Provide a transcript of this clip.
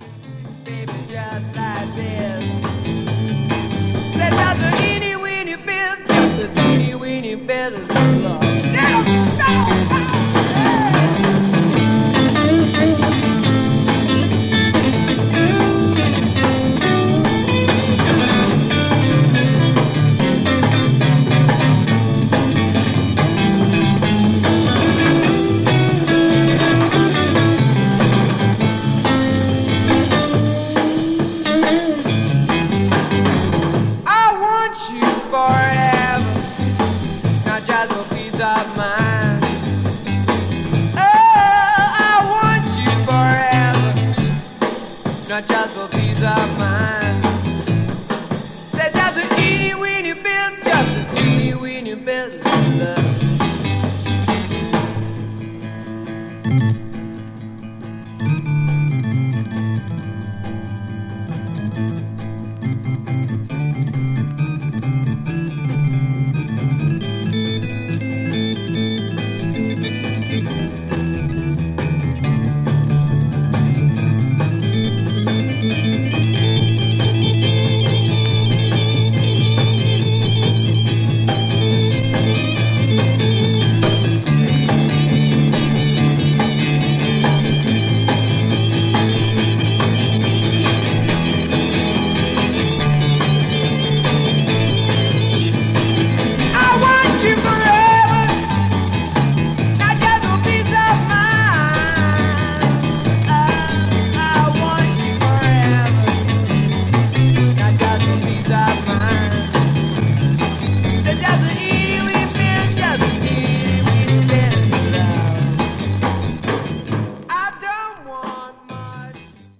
Baby, just like this. Let's have the teeny weeny business, the teeny weeny business of love. Forever, not just for peace of mind. Oh, I want you forever, not just for peace of mind.